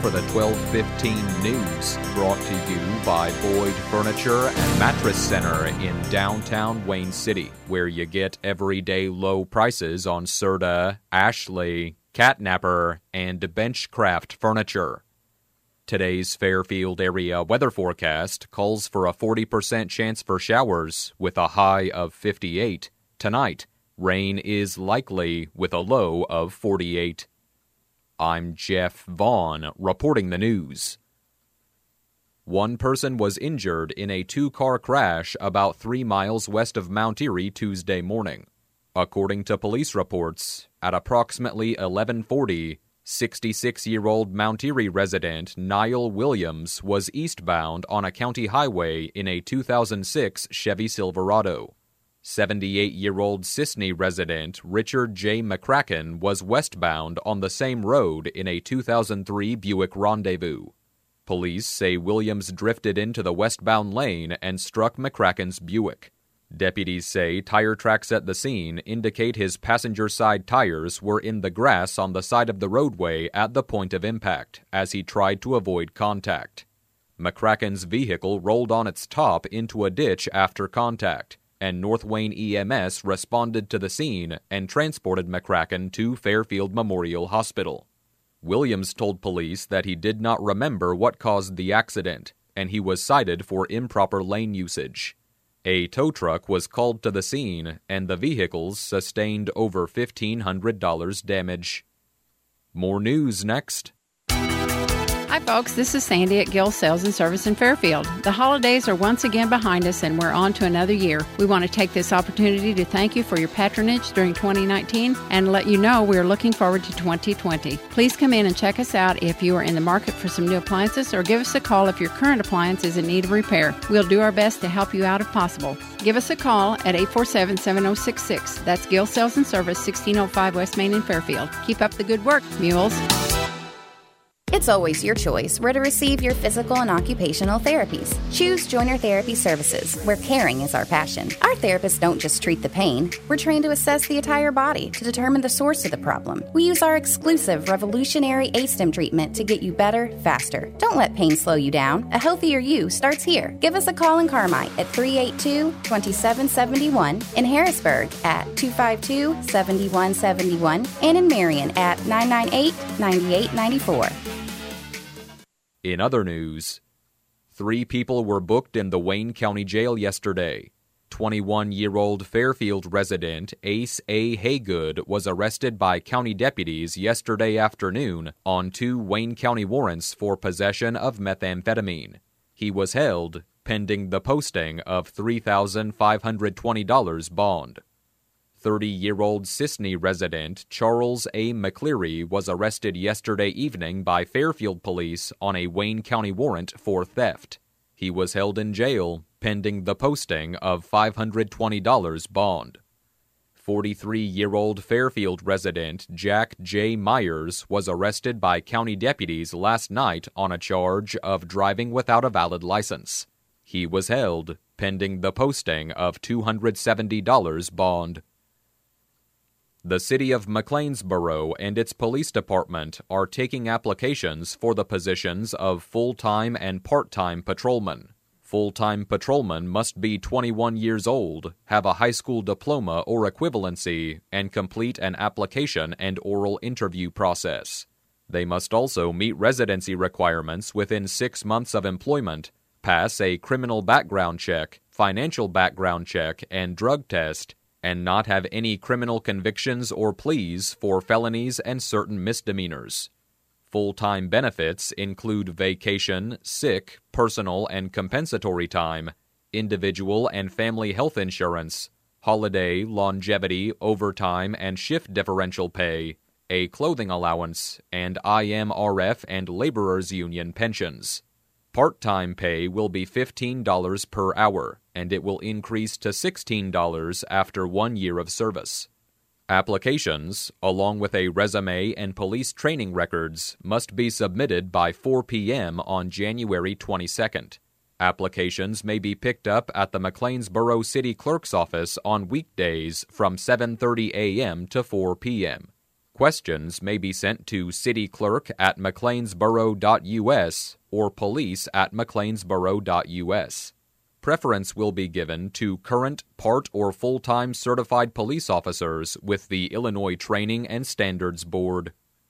for the 12:15 news, brought to you by Boyd Furniture and Mattress Center in downtown Wayne City, where you get everyday low prices on Serta, Ashley, Catnapper, and Benchcraft furniture. Today's Fairfield area weather forecast calls for a 40% chance for showers with a high of 58. Tonight, rain is likely with a low of 48. I'm Jeff Vaughn, reporting the news. One person was injured in a two-car crash about 3 miles west of Mount Erie Tuesday morning. According to police reports, at approximately 11:40, 66-year-old Mount Erie resident Niall Williams was eastbound on a county highway in a 2006 Chevy Silverado. 78-year-old Sisney resident Richard J. McCracken was westbound on the same road in a 2003 Buick Rendezvous. Police say Williams drifted into the westbound lane and struck McCracken's Buick. Deputies say tire tracks at the scene indicate his passenger side tires were in the grass on the side of the roadway at the point of impact as he tried to avoid contact. McCracken's vehicle rolled on its top into a ditch after contact, and North Wayne EMS responded to the scene and transported McCracken to Fairfield Memorial Hospital. Williams told police that he did not remember what caused the accident, and he was cited for improper lane usage. A tow truck was called to the scene, and the vehicles sustained over $1,500 damage. More news next. Hi folks, this is Sandy at Gill Sales and Service in Fairfield. The holidays are once again behind us and we're on to another year. We want to take this opportunity to thank you for your patronage during 2019 and let you know we are looking forward to 2020. Please come in and check us out if you are in the market for some new appliances, or give us a call if your current appliance is in need of repair. We'll do our best to help you out if possible. Give us a call at 847-7066. That's Gill Sales and Service, 1605 West Main in Fairfield. Keep up the good work, mules. It's always your choice where to receive your physical and occupational therapies. Choose Joiner Therapy Services, where caring is our passion. Our therapists don't just treat the pain. We're trained to assess the entire body to determine the source of the problem. We use our exclusive revolutionary ASTEM treatment to get you better, faster. Don't let pain slow you down. A healthier you starts here. Give us a call in Carmike at 382-2771, in Harrisburg at 252-7171, and in Marion at 998-9894. In other news, 3 people were booked in the Wayne County Jail yesterday. 21-year-old Fairfield resident Ace A. Haygood was arrested by county deputies yesterday afternoon on 2 Wayne County warrants for possession of methamphetamine. He was held pending the posting of $3,520 bond. 30-year-old Sisney resident Charles A. McCleary was arrested yesterday evening by Fairfield police on a Wayne County warrant for theft. He was held in jail pending the posting of $520 bond. 43-year-old Fairfield resident Jack J. Myers was arrested by county deputies last night on a charge of driving without a valid license. He was held pending the posting of $270 bond. The city of McLeansboro and its police department are taking applications for the positions of full-time and part-time patrolmen. Full-time patrolmen must be 21 years old, have a high school diploma or equivalency, and complete an application and oral interview process. They must also meet residency requirements within 6 months of employment, pass a criminal background check, financial background check, and drug test, and not have any criminal convictions or pleas for felonies and certain misdemeanors. Full-time benefits include vacation, sick, personal and compensatory time, individual and family health insurance, holiday, longevity, overtime, and shift differential pay, a clothing allowance, and IMRF and laborers' union pensions. Part-time pay will be $15 per hour, and it will increase to $16 after 1 year of service. Applications, along with a resume and police training records, must be submitted by 4 p.m. on January 22nd. Applications may be picked up at the McLeansboro City Clerk's office on weekdays from 7:30 a.m. to 4 p.m. Questions may be sent to cityclerk@mcleansboro.us or police@mcleansboro.us. Preference will be given to current, part, or full-time certified police officers with the Illinois Training and Standards Board.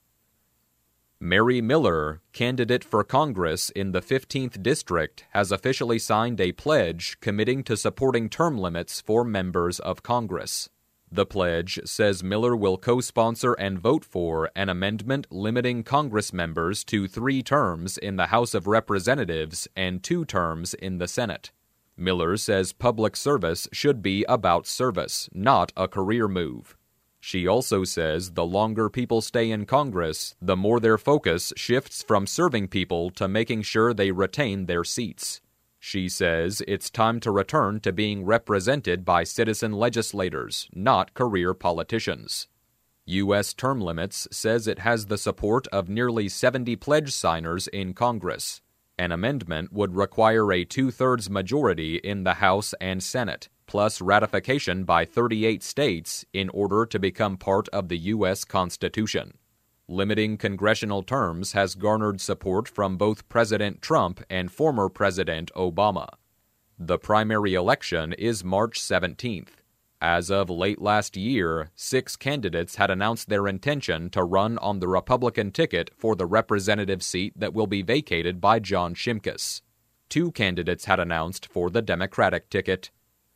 Mary Miller, candidate for Congress in the 15th District, has officially signed a pledge committing to supporting term limits for members of Congress. The pledge says Miller will co-sponsor and vote for an amendment limiting Congress members to 3 terms in the House of Representatives and 2 terms in the Senate. Miller says public service should be about service, not a career move. She also says the longer people stay in Congress, the more their focus shifts from serving people to making sure they retain their seats. She says it's time to return to being represented by citizen legislators, not career politicians. U.S. Term Limits says it has the support of nearly 70 pledge signers in Congress. An amendment would require a 2/3 majority in the House and Senate, plus ratification by 38 states in order to become part of the U.S. Constitution. Limiting congressional terms has garnered support from both President Trump and former President Obama. The primary election is March 17th. As of late last year, 6 candidates had announced their intention to run on the Republican ticket for the representative seat that will be vacated by John Shimkus. 2 candidates had announced for the Democratic ticket.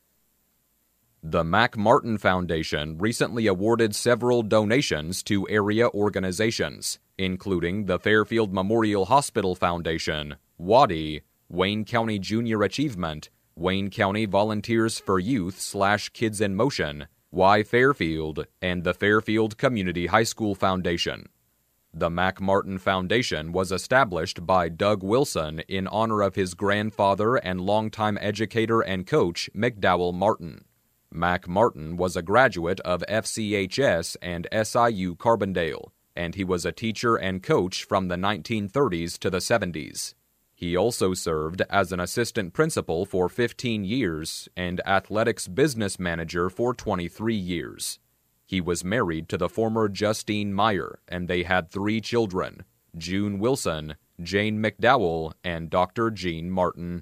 The Mac Martin Foundation recently awarded several donations to area organizations, including the Fairfield Memorial Hospital Foundation, WADI, Wayne County Junior Achievement, Wayne County Volunteers for Youth/Kids in Motion, Y Fairfield, and the Fairfield Community High School Foundation. The Mac Martin Foundation was established by Doug Wilson in honor of his grandfather and longtime educator and coach, McDowell Martin. Mac Martin was a graduate of FCHS and SIU Carbondale, and he was a teacher and coach from the 1930s to the 70s. He also served as an assistant principal for 15 years and athletics business manager for 23 years. He was married to the former Justine Meyer, and they had 3 children, June Wilson, Jane McDowell, and Dr. Jean Martin.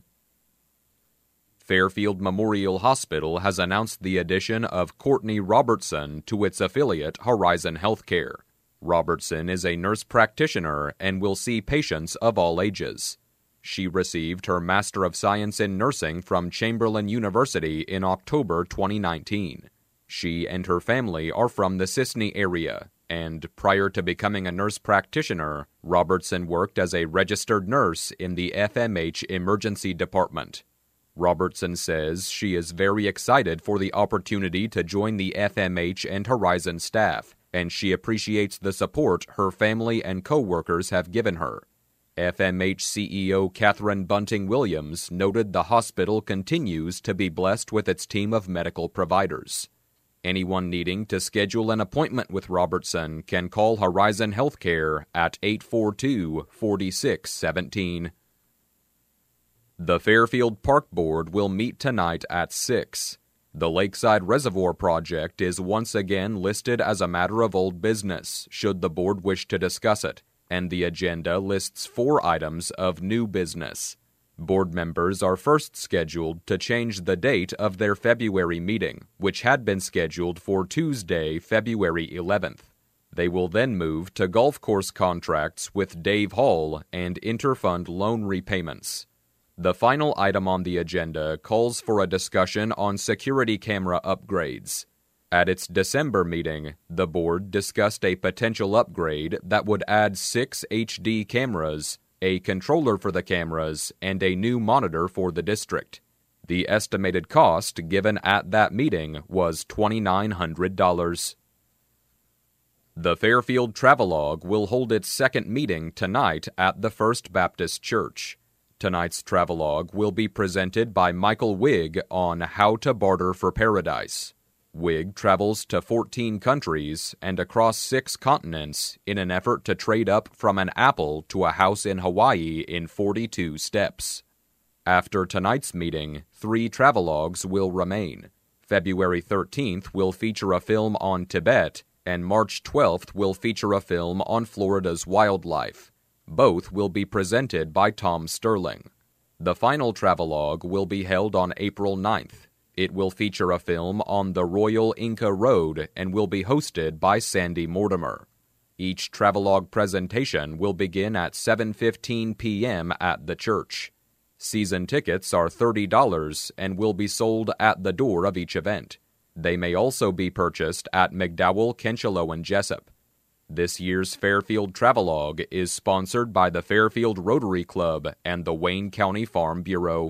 Fairfield Memorial Hospital has announced the addition of Courtney Robertson to its affiliate Horizon Healthcare. Robertson is a nurse practitioner and will see patients of all ages. She received her Master of Science in Nursing from Chamberlain University in October 2019. She and her family are from the Sisney area, and prior to becoming a nurse practitioner, Robertson worked as a registered nurse in the FMH Emergency Department. Robertson says she is very excited for the opportunity to join the FMH and Horizon staff, and she appreciates the support her family and co-workers have given her. FMH CEO Catherine Bunting Williams noted the hospital continues to be blessed with its team of medical providers. Anyone needing to schedule an appointment with Robertson can call Horizon Healthcare at 842-4617. The Fairfield Park Board will meet tonight at 6. The Lakeside Reservoir project is once again listed as a matter of old business, should the board wish to discuss it, and the agenda lists 4 items of new business. Board members are first scheduled to change the date of their February meeting, which had been scheduled for Tuesday, February 11th. They will then move to golf course contracts with Dave Hall and interfund loan repayments. The final item on the agenda calls for a discussion on security camera upgrades. At its December meeting, the board discussed a potential upgrade that would add 6 HD cameras, a controller for the cameras, and a new monitor for the district. The estimated cost given at that meeting was $2,900. The Fairfield Travelogue will hold its second meeting tonight at the First Baptist Church. Tonight's travelogue will be presented by Michael Wigg on How to Barter for Paradise. Wigg travels to 14 countries and across 6 continents in an effort to trade up from an apple to a house in Hawaii in 42 steps. After tonight's meeting, 3 travelogues will remain. February 13th will feature a film on Tibet, and March 12th will feature a film on Florida's wildlife. Both will be presented by Tom Sterling. The final travelogue will be held on April 9th. It will feature a film on the Royal Inca Road and will be hosted by Sandy Mortimer. Each travelogue presentation will begin at 7:15 p.m. at the church. Season tickets are $30 and will be sold at the door of each event. They may also be purchased at McDowell, Kenchelo, and Jessup. This year's Fairfield Travelogue is sponsored by the Fairfield Rotary Club and the Wayne County Farm Bureau.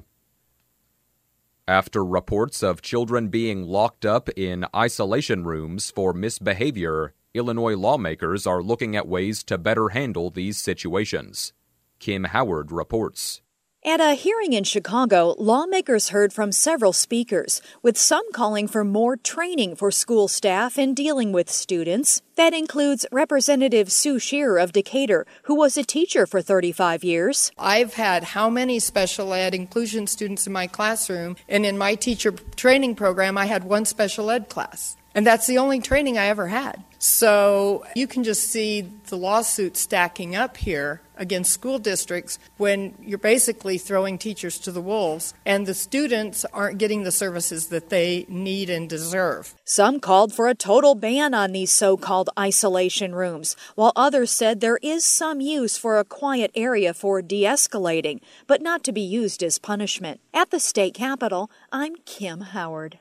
After reports of children being locked up in isolation rooms for misbehavior, Illinois lawmakers are looking at ways to better handle these situations. Kim Howard reports. At a hearing in Chicago, lawmakers heard from several speakers, with some calling for more training for school staff in dealing with students. That includes Representative Sue Shearer of Decatur, who was a teacher for 35 years. I've had how many special ed inclusion students in my classroom, and in my teacher training program, I had one special ed class. And that's the only training I ever had. So you can just see the lawsuits stacking up here against school districts when you're basically throwing teachers to the wolves and the students aren't getting the services that they need and deserve. Some called for a total ban on these so-called isolation rooms, while others said there is some use for a quiet area for de-escalating, but not to be used as punishment. At the state capitol, I'm Kim Howard.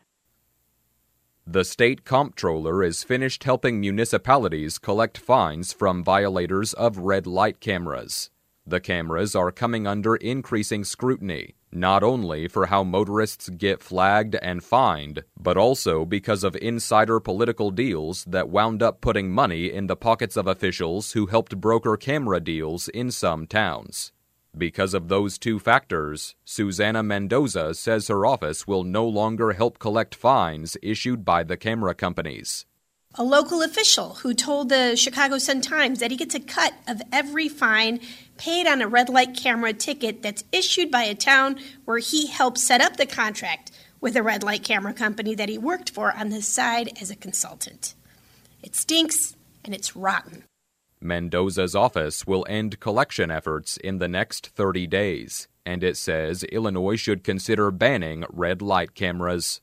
The state comptroller is finished helping municipalities collect fines from violators of red light cameras. The cameras are coming under increasing scrutiny, not only for how motorists get flagged and fined, but also because of insider political deals that wound up putting money in the pockets of officials who helped broker camera deals in some towns. Because of those two factors, Susana Mendoza says her office will no longer help collect fines issued by the camera companies. A local official who told the Chicago Sun-Times that he gets a cut of every fine paid on a red light camera ticket that's issued by a town where he helped set up the contract with a red light camera company that he worked for on the side as a consultant. It stinks and it's rotten. Mendoza's office will end collection efforts in the next 30 days, and it says Illinois should consider banning red light cameras.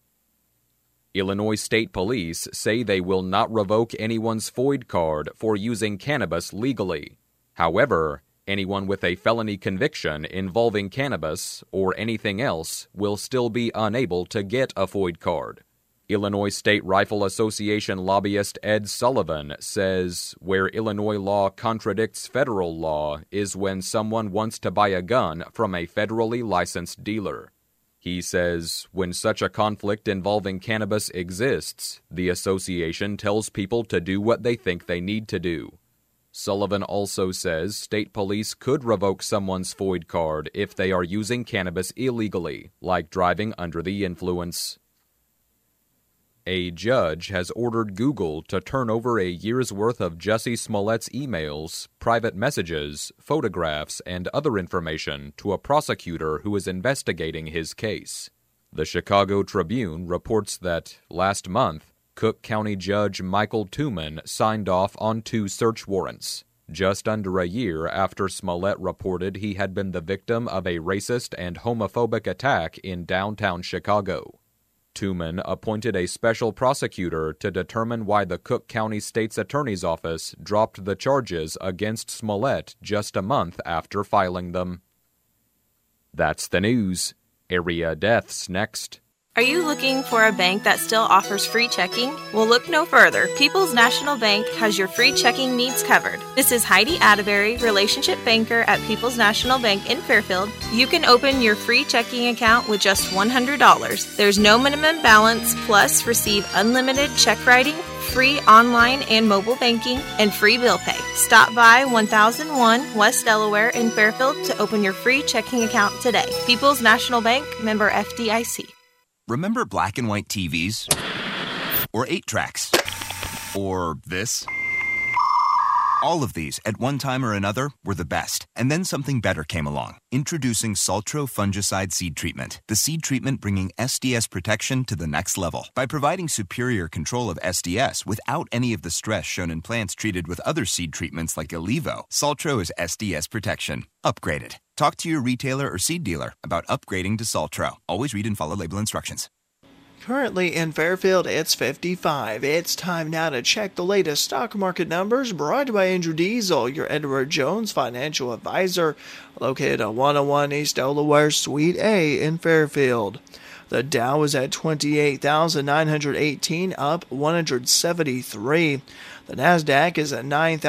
Illinois State Police say they will not revoke anyone's FOID card for using cannabis legally. However, anyone with a felony conviction involving cannabis or anything else will still be unable to get a FOID card. Illinois State Rifle Association lobbyist Ed Sullivan says where Illinois law contradicts federal law is when someone wants to buy a gun from a federally licensed dealer. He says when such a conflict involving cannabis exists, the association tells people to do what they think they need to do. Sullivan also says state police could revoke someone's FOID card if they are using cannabis illegally, like driving under the influence. A judge has ordered Google to turn over a year's worth of Jussie Smollett's emails, private messages, photographs, and other information to a prosecutor who is investigating his case. The Chicago Tribune reports that, last month, Cook County Judge Michael Tooman signed off on 2 search warrants, just under a year after Smollett reported he had been the victim of a racist and homophobic attack in downtown Chicago. Tooman appointed a special prosecutor to determine why the Cook County State's Attorney's Office dropped the charges against Smollett just a month after filing them. That's the news. Area deaths next. Are you looking for a bank that still offers free checking? Well, look no further. People's National Bank has your free checking needs covered. This is Heidi Atterbury, relationship banker at People's National Bank in Fairfield. You can open your free checking account with just $100. There's no minimum balance, plus receive unlimited check writing, free online and mobile banking, and free bill pay. Stop by 1001 West Delaware in Fairfield to open your free checking account today. People's National Bank, member FDIC. Remember black and white TVs? 'Or 8-tracks? Or this? All of these, at one time or another, were the best. And then something better came along. Introducing Saltro Fungicide Seed Treatment. The seed treatment bringing SDS protection to the next level. By providing superior control of SDS without any of the stress shown in plants treated with other seed treatments like Alivo, Saltro is SDS protection. Upgrade it. Talk to your retailer or seed dealer about upgrading to Saltro. Always read and follow label instructions. Currently in Fairfield, it's 55. It's time now to check the latest stock market numbers, brought by Andrew Diesel, your Edward Jones financial advisor, located at 101 East Delaware, Suite A in Fairfield. The Dow is at 28,918, up 173. The Nasdaq is at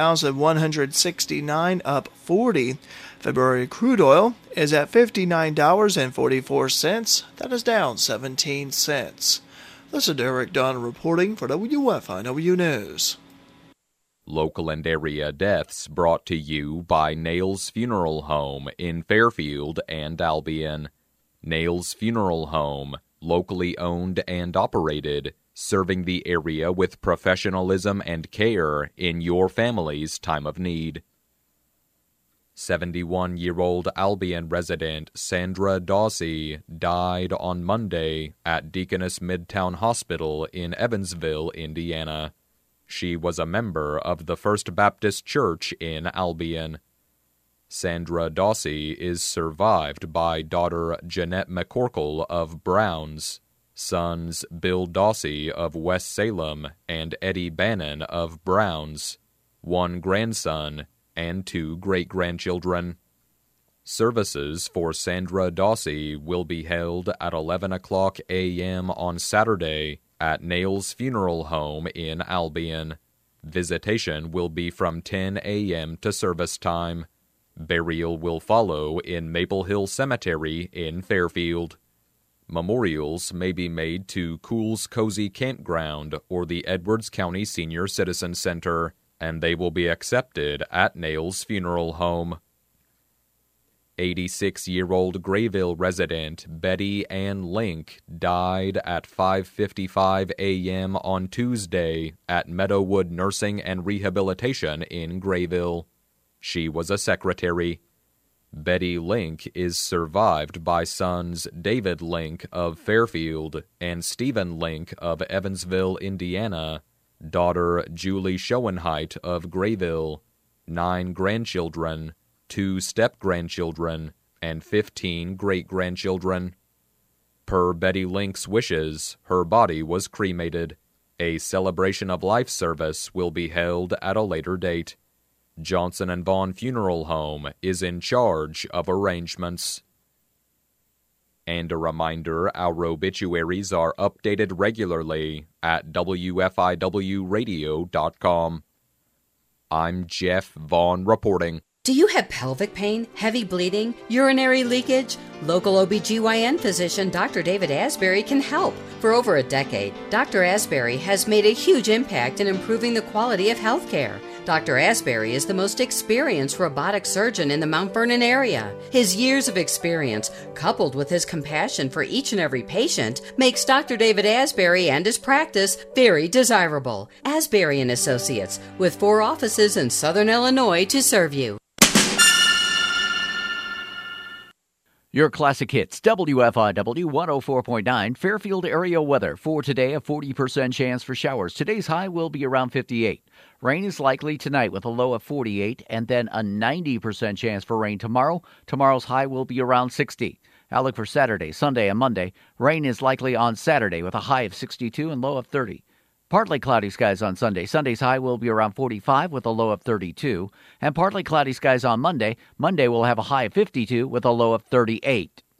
9,169, up 40. February crude oil is at $59.44. That is down 17 cents. This is Derek Dunn reporting for WFIW News. Local and area deaths brought to you by Nails Funeral Home in Fairfield and Albion. Nails Funeral Home, locally owned and operated, serving the area with professionalism and care in your family's time of need. 71-year-old Albion resident Sandra Dawsey died on Monday at Deaconess Midtown Hospital in Evansville, Indiana. She was a member of the First Baptist Church in Albion. Sandra Dawsey is survived by daughter Jeanette McCorkle of Browns, sons Bill Dawsey of West Salem and Eddie Bannon of Browns, one grandson, and 2 great-grandchildren. Services for Sandra Dawsey will be held at 11 o'clock a.m. on Saturday at Nails Funeral Home in Albion. Visitation will be from 10 a.m. to service time. Burial will follow in Maple Hill Cemetery in Fairfield. Memorials may be made to Cools Cozy Campground or the Edwards County Senior Citizen Center, and they will be accepted at Nails Funeral Home. 86-year-old Grayville resident Betty Ann Link died at 5:55 a.m. on Tuesday at Meadowood Nursing and Rehabilitation in Grayville. She was a secretary. Betty Link is survived by sons David Link of Fairfield and Stephen Link of Evansville, Indiana, daughter Julie Schoenheit of Grayville, 9 grandchildren, 2 step-grandchildren, and 15 great-grandchildren. Per Betty Link's wishes, her body was cremated. A celebration of life service will be held at a later date. Johnson & Vaughn Funeral Home is in charge of arrangements. And a reminder, our obituaries are updated regularly at WFIWradio.com. I'm Jeff Vaughn reporting. Do you have pelvic pain, heavy bleeding, urinary leakage? Local OBGYN physician Dr. David Asbury can help. For over a decade, Dr. Asbury has made a huge impact in improving the quality of health care. Dr. Asbury is the most experienced robotic surgeon in the Mount Vernon area. His years of experience, coupled with his compassion for each and every patient, makes Dr. David Asbury and his practice very desirable. Asbury & Associates, with 4 offices in Southern Illinois to serve you. Your classic hits, WFIW 104.9, Fairfield area weather. For today, a 40% chance for showers. Today's high will be around 58. Rain is likely tonight with a low of 48, and then a 90% chance for rain tomorrow. Tomorrow's high will be around 60. Outlook for Saturday, Sunday, and Monday. Rain is likely on Saturday with a high of 62 and low of 30. Partly cloudy skies on Sunday. Sunday's high will be around 45 with a low of 32. And partly cloudy skies on Monday. Monday will have a high of 52 with a low of 38.